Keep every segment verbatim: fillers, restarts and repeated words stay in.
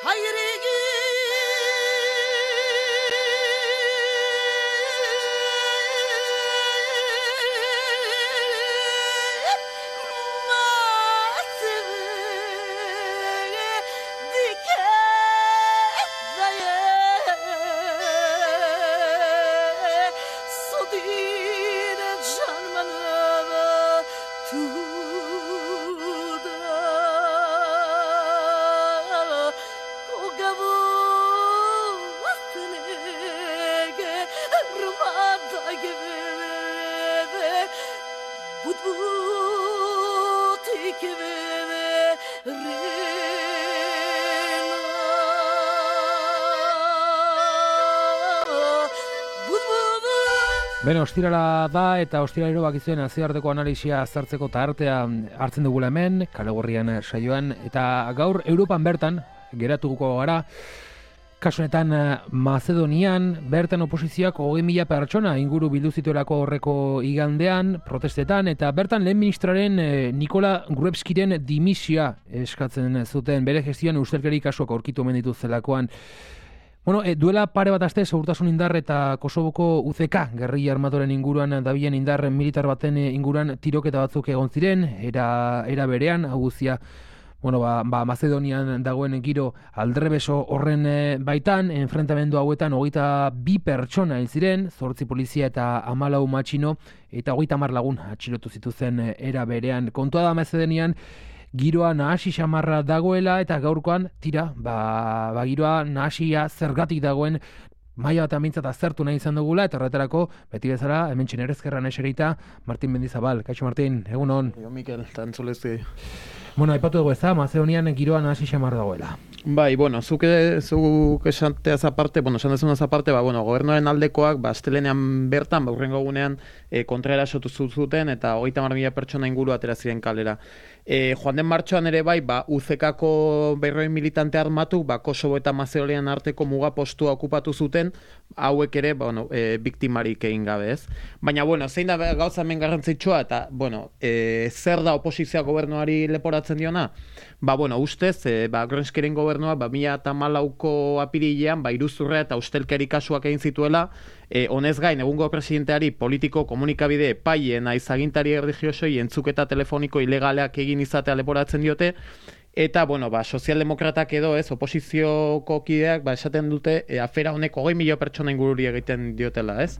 Beno, ostirala da eta ostiralero bakizuen nazioarteko analisia azartzeko eta artea hartzen dugula hemen, Kalegorrian saioan, eta gaur Europan bertan geratuko gara, kasunetan Mazedonian, bertan oposizioak hogei mila pertsona inguru bildu zituelako horreko igandean, protestetan, eta bertan lehen ministraren Nikola Gruevskiren dimisioa eskatzen zuten, bere gestioan ustelkeri kasuak aurkitu omen dituztelakoan. Bueno, e, duela pare bat aste segurtasun indar eta Kosovoko U C K gerrilla armatoren inguruan dabilen indar militar baten inguruan tiroketa batzuk egon ziren, era, era berean, hau guztia, bueno, ba, ba, Mazedonian dagoen giro aldrebeso horren e, baitan, enfrentamendu hauetan hogeita bi pertsona hil ziren, zortzi polizia eta hamalau matxino, eta hogeita hamar lagun atxilotu zituzen e, era berean. Kontua da Mazedonian, giroa nahasi xamarra dagoela eta gaurkoan tira, ba, ba giroa nahasia zergatik dagoen maila bat amintzat aztertu nahi izan dugula, eta horretarako, beti bezala, hemen txenerezkerran eserita, Martin Mendizabal. Kaixo Martin, egun hon. Jo, Mikel, tantzolezti. Bueno, aipatu dugu ez da, Mazedonian giroa nahasi xamarra dagoela. Bai, bueno, zuk, zuk esanteaz aparte, bueno, esan dezunaz aparte, ba, bueno, gobernuaren aldekoak, ba, astelenean bertan, ba, urrengo gunean, e, kontraerasotu zuten, eta hogeita hamar mila pertsona inguru atera ziren kalera. E, joan den martxoan ere bai, ba, U C K-ko berroi militante armatu, ba, Kosovo eta Mazedonian arteko muga postua okupatu zuten, hauek ere, bueno, e, biktimarik egin gabe, ez? Baina, bueno, zein da gauza hemen garrantzitsua, eta, bueno, e, zer da oposizioa gobernuari leporatzen diona? Ba, bueno, ustez, e, ba, Gruevskiren gobernua, ba, mila eta hamalauko apirilean, ba, iruzurra eta ustelkeri kasuak egin zituela, e, honez gain, egungo presidenteari politiko komunikabide epaien aizagintari erligiosoi entzuketa telefoniko ilegaleak egin izatea leporatzen diote, eta, bueno, ba, sozialdemokratak edo, ez, oposizioko kideak, ba, esaten dute, e, afera honek hogei mila pertsona ingururi egiten diotela, ez?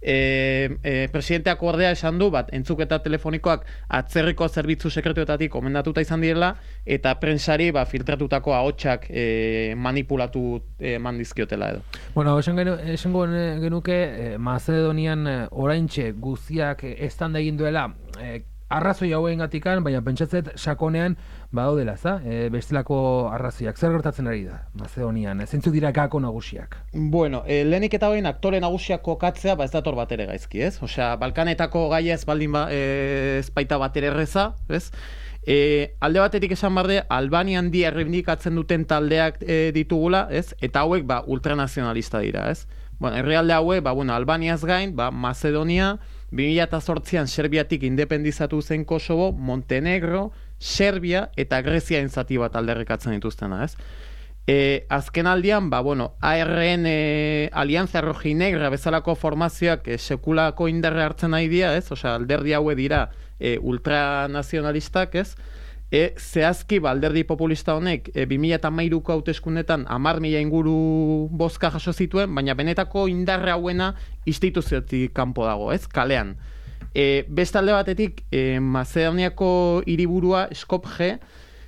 E, e, presidenteak ordea esan du, bat, entzuketa telefonikoak atzerriko zerbitzu sekretuetatik komendatuta izan direla, eta prensari, ba, filtratutako ahotsak e, manipulatu eman dizkiotela edo. Bueno, esan genu, esango genuke, eh, Mazedonian eh, oraintxe guztiak eh, estanda egin duela, eh, arrazoi hauengatikan, baina pentsatzet sakonean badaudela, ezta? E, bestelako arrazoiak. Zer gertatzen ari da Mazedonian? Zeintzuk dira gako nagusiak? Bueno, e, lehenik eta behin aktore nagusiak kokatzea, ba ez dator batere gaizki, ez? Osea, Balkanetako gaia ez baldin ba, e, ez baita batere erreza, ez? E, alde batetik esan barde, Albania handia erreibindikatzen duten taldeak e, ditugula, ez? Eta hauek ba ultranazionalista dira, ez? Bueno, herrialde hauek, ba, bueno, Albaniaz gain, ba, Macedonia, bi mila zortzian Serbiatik independizatu zen Kosovo, Montenegro, Serbia eta Grezia zati bat alderrikatzen dituztena, ez? E, azken aldian, ba, bueno, A R N e, Alianza Rojinegra bezalako formazioak e, sekulako indarre hartzen nahi dira, ez? Osea, alderdi haue dira e, ultranazionalistak, ez? E, zehazki, ba, alderdi populista honek e, bi mila hamairuko hauteskundetan hamar mila inguru bozka jaso zituen, baina benetako indarre hauena instituziotik kanpo dago, ez? Kalean. E, beste alde batetik, e, Mazedoniako hiriburua Skopje,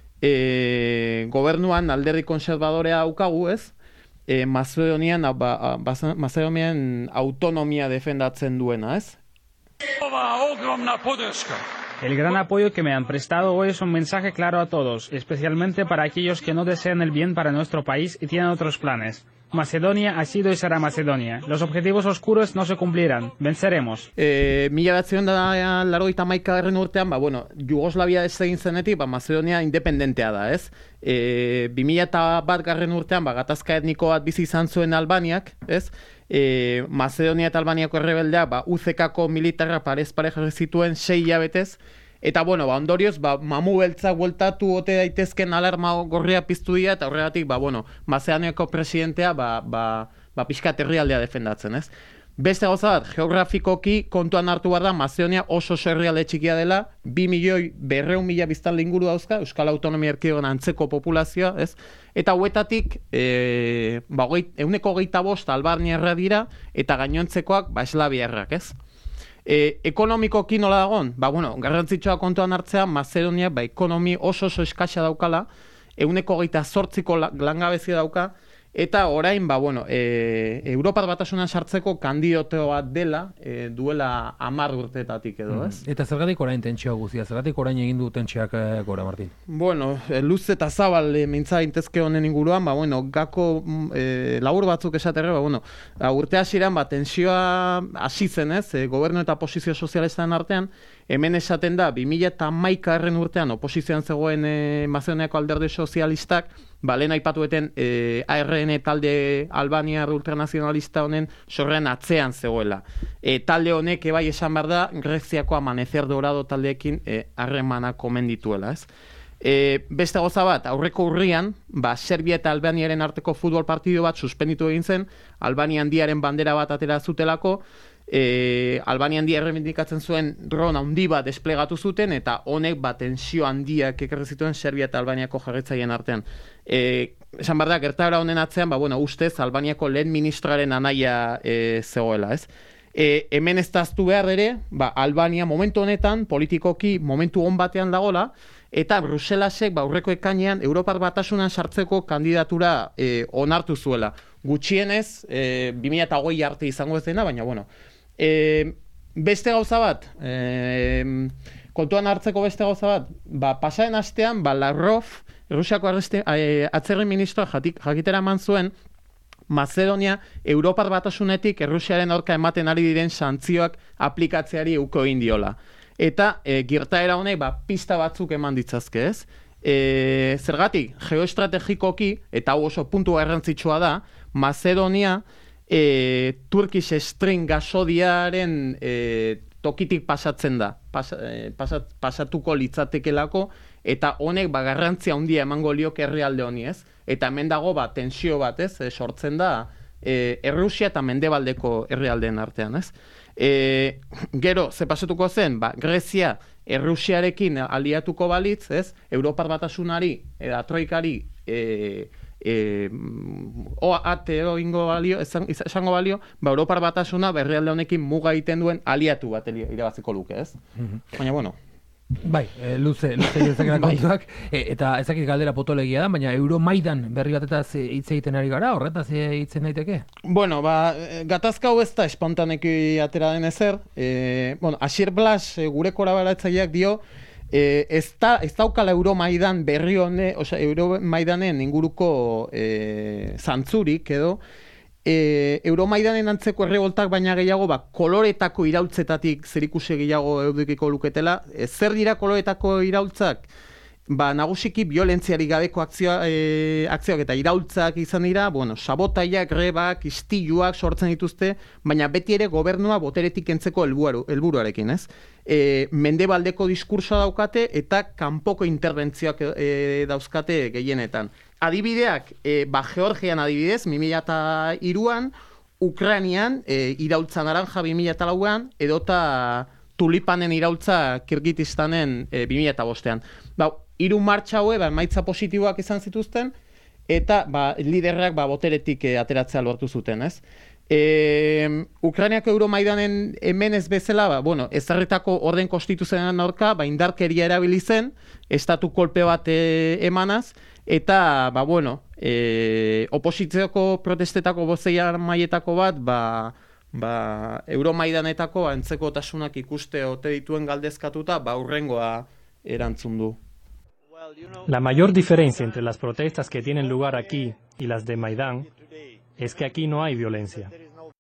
e, gobernuan alderdi konservadorea daukagu, ez? E, Mazedonian, ba, ba, Mazedonian autonomia defendatzen duena, ez? Ogromna podrška. El gran apoyo que me han prestado hoy es un mensaje claro a todos, especialmente para aquellos que no desean el bien para nuestro país y tienen otros planes. Macedonia ha sido y será Macedonia. Los objetivos oscuros no se cumplirán. Venceremos. Eh, mila batzion da laurogeita hamaikagarren urtean, ba, bueno, Jugoslavia ez egin zenetik, ba, Macedonia independentea da, ez? E, bi mila bat garren urtean, ba, gatazka etniko bat bizi izan zuen Albaniak, ez? E, Macedonia eta Albaniako errebeldeak, ba, U C K-ko militarra parez pare jarri zituen sei hilabetez, Eta, bueno, ba, ondorioz, ba, mamu beltzak bueltatu ote daitezken alarma gorria piztu dira, eta horregatik, ba, bueno, Mazedoniako presidentea, ba, ba, ba pixkat herrialdea defendatzen, ez? Beste gauza bat, geografikoki kontuan hartu behar da, Mazedonia oso herrialde txikia dela, bi milioi berreun mila biztanle inguru dauzka, Euskal Autonomia Erkidegoan antzeko populazioa, ez? Eta huetatik, e, ba, euneko hogeita bost albarniarra dira, eta gainontzekoak, ba, eslabiarrak, ez? E, ekonomikoki nola dagoen? Ba, bueno, garrantzitsua kontuan hartzea, Mazedonia, ba, ekonomi oso oso eskasa daukala, euneko hogeita zortziko langabezia dauka, eta orain, ba, bueno, e, Europar Batasunan sartzeko kandidato bat dela, e, duela hamar urteetatik edo, ez? Eta zergatik orain tentsioa guztia, zergatik orain egin du tentsiak e, gora, Martin? Bueno, e, luz eta zabal e, mintza intezke honen inguruan, ba, bueno, gako e, labur batzuk esaterre, ba, bueno, ba, urte hasieran, ba, tentsioa hasi zen, ez? E, gobernu eta posizio sozialisten artean, hemen esaten da, bi mila hamaikagarren urtean oposizioan zegoen e, Mazedoniako alderdi sozialistak, ba, lehen aipatueten e, A R N talde Albaniar ultranazionalista honen sorrean atzean zegoela. E, talde honek ebai esan behar da, Greziako Amanecer Dorado taldeekin harremana e, komen dituela, ez? E, beste goza bat, aurreko urrian, ba, Serbia eta Albaniaren arteko futbol partido bat suspenditu egin zen, Albania handiaren bandera bat atera zutelako, E, Albania handia errebindikatzen zuen dron handi bat desplegatu zuten, eta honek bat tensio handiak ekarri zituen Serbia eta Albaniako jarraitzaien artean. E, esan behar da, gertaera honen atzean, ba, bueno, ustez Albaniako lehen ministraren anaia e, zegoela, ez? E, hemen ez daztu behar ere, ba, Albania momentu honetan, politikoki momentu hon batean dagola, eta Bruselasek, ba, aurreko ekainean, Europar Batasunan sartzeko kandidatura e, onartu zuela. Gutxienez, e, bi mila hogei arte izango ez dena, baina, bueno, E, beste gauza bat, e, kontuan hartzeko beste gauza bat, ba, pasaren astean, ba, Lavrov, Rusiako arresti, e, atzerri ministroa jatik, jakitera eman zuen, Mazedonia Europar Batasunetik Errusiaren aurka ematen ari diren santzioak aplikatzeari uko egin diola. Eta e, gertaera honek, ba, pista batzuk eman ditzazke, ez? E, zergatik, geoestrategikoki, eta hau oso puntu garrantzitsua da, Mazedonia E, Turkish Stream gasodiaren e, tokitik pasatzen da, Pas, e, pasat, pasatuko litzatekelako, eta honek ba, garrantzia handia emango lioke herrialde honi, ez? Eta hemen dago ba, tensio bat, ez? E, sortzen da e, Errusia eta Mendebaldeko herrialdeen artean, ez? E, gero, ze pasatuko zen, ba, Grezia Errusiarekin aliatuko balitz, ez? Europar Batasunari, eta Troikari, e, E, o ateo ingo balio, esango balio, ba, Europar Batasuna berrialde honekin muga egiten duen aliatu bat irabaziko luke, ez? Mm-hmm. Baina, bueno. Bai, e, luze, luze ezakera kontuak, e, eta ezakit galdera potolegia da, baina Euromaidan berri batetaz hitz egiten ari gara, horretaz hitzen daiteke? Bueno, ba, gatazka hau ez da espontaneki atera den ezer, e, bueno, Asier Blas, e, gure korabatzaileak dio, E, ez, da, ez daukala Euromaidan berri hone, osea, Euromaidanen inguruko e, zantzurik edo, e, Euromaidanen antzeko erreboltak baina gehiago, ba, koloretako iraultzetatik zerikusi gehiago eudikiko luketela. E, zer dira koloretako iraultzak? Ba, nagusiki violentziari gabeko akzioa, e, akzioak eta iraultzak izan dira, bueno, sabotaiak, grebak, istiluak sortzen dituzte, baina beti ere gobernua boteretik kentzeko helburuarekin, ez? E, mendebaldeko diskursoa daukate eta kanpoko interbentzioak e, dauzkate gehienetan. Adibideak, e, ba, Georgian adibidez, bi mila hiruan, Ukrainian e, iraultza naranja bi mila lauan, edota tulipanen iraultza Kirgitistanen e, bi mila bostean. Ba, hiru martxa haue, ba, emaitza positiboak izan zituzten, eta ba, liderrak ba, boteretik e, ateratzea lortu zuten, ez? E, Ukrainiako Euromaidanen hemen ez bezala, ba, bueno, ezarritako orden konstituzionalen aurka, ba, indarkeria erabili zen, estatu kolpe bat e, emanaz, eta, ba, bueno, e, opositzioko protestetako bozeia maietako bat, ba, ba, Euromaidanetako antzekotasunak ikuste ote dituen galdezkatuta, ba, hurrengoa erantzun du. La mayor diferencia entre las protestas que tienen lugar aquí y las de Maidán es que aquí no hay violencia.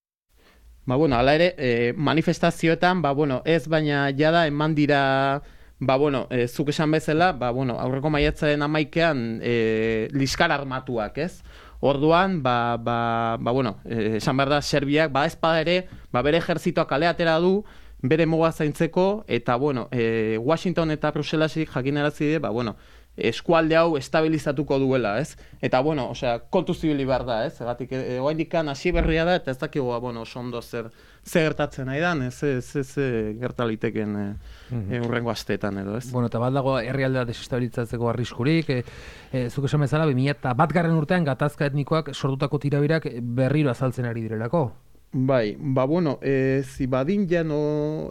Ba, bueno, ala ere, eh, manifestazioetan, ba, bueno, ez baina jada eman dira, ba, bueno, eh, zuk esan bezala, ba, bueno, aurreko maiatzaren amaikean eh, liskar armatuak, ez? Orduan, ba, ba, ba bueno, eh, esan behar da, Serbiak, ba, ezpada ere, ba, bere ejerzitoak kale atera du, bere muga zaintzeko, eta, bueno, e, Washington eta Bruselasik jakinarazi die, ba, bueno, eskualde hau estabilizatuko duela, ez? Eta, bueno, osea, kontu zibili behar da, ez? Egatik, e, oaindikan hasi berria da, eta ez dakigu, bueno, oso ondo zer, zer gertatzen nahi dan, ez, ez, ez, ez gertaliteken e, mm-hmm. e, urrengo asteetan edo, ez? Bueno, eta bat dago herrialdea desestabilizatzeko arriskurik, e, e, zuk esan bezala, bi mila batgarren urtean gatazka etnikoak sortutako tirabirak berriro azaltzen ari direlako. Bai, ba, bueno, e, Zibadin Jano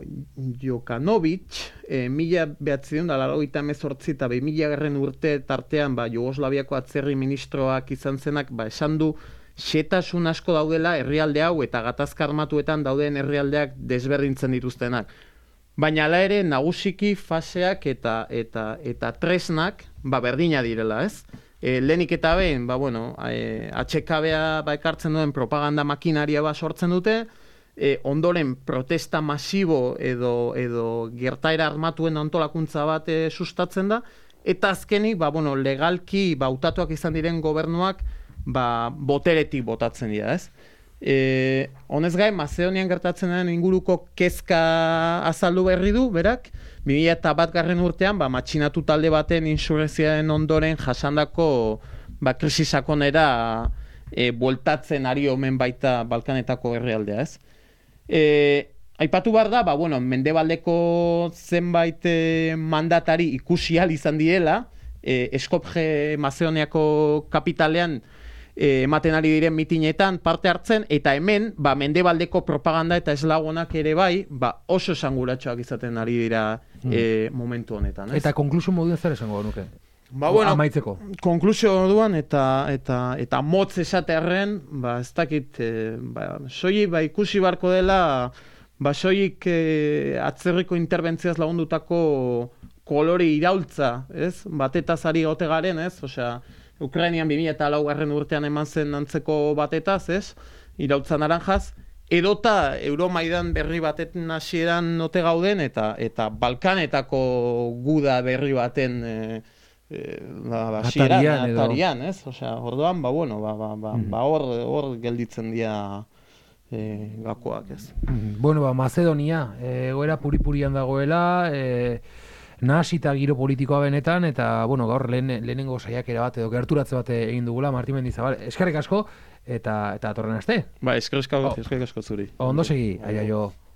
Jokanovic, e, mila behatzideun da laurogeita hemezortzi eta bi mila garren urte tartean, ba, Jugoslaviako atzerri ministroak izan zenak, ba, esan du, xetasun asko daudela herrialde hau eta gatazka armatuetan dauden herrialdeak desberdintzen dituztenak. Baina hala ere, nagusiki faseak eta, eta, eta tresnak, ba, berdina direla, ez? E, lehenik eta behin, ba, bueno, e, H K B a ba, ekartzen duen propaganda makinaria ba sortzen dute, e, ondoren protesta masibo edo, edo gertaera armatuen antolakuntza bat e, sustatzen da, eta azkenik, ba, bueno, legalki ba, hautatuak izan diren gobernuak ba, boteretik botatzen dira, ez? E, honez gain, Mazedonian gertatzen den inguruko kezka azaldu berri du, berak, bi mila eta batgarren urtean, ba, matxinatu talde baten insurreziaren ondoren jasandako ba, krisisakonera e, bueltatzen ari omen baita Balkanetako herrialdea, ez? E, aipatu behar da, ba, bueno, mendebaldeko zenbait e, mandatari ikusi ahal izan diela, e, Skopje Mazedoniako kapitalean E, ematen ari diren mitinetan parte hartzen, eta hemen, ba, mendebaldeko propaganda eta eslagonak ere bai, ba, oso esanguratsuak izaten ari dira mm. e, momentu honetan. Ez? Eta konklusio moduen zer esango nuke? Ba, bueno, amaitzeko. Konklusio moduan eta, eta, eta motz esatearren, ba, ez dakit, e, ba, soilik, ba, ikusi barko dela, ba, soilik e, atzerriko interbentzioaz lagundutako kolore iraultza, ez? Batetaz ari gote garen, ez? Osea, Ukrainian bi mila eta laugarren urtean eman zen antzeko batetaz, ez? Iraultza naranjaz, edota Euromaidan berri batetan hasieran note gauden, eta eta Balkanetako guda berri baten e, e, ba, hasieran, atarian, atarian, ez? Osea, orduan, ba, bueno, ba, ba, ba, mm. ba hor, hor gelditzen dira e, gakoak, ez? Mm. Bueno, ba, Macedonia, egoera puri-purian dagoela, e, nahasita giro politikoa benetan, eta, bueno, gaur lehen, lehenengo saiakera bat edo gerturatze bat egin dugula, Martin Mendizabal, eskerrik asko, eta eta atorren aste. Ba, eskerrik asko, eskerrik asko zuri. Ondo segi, aia jo.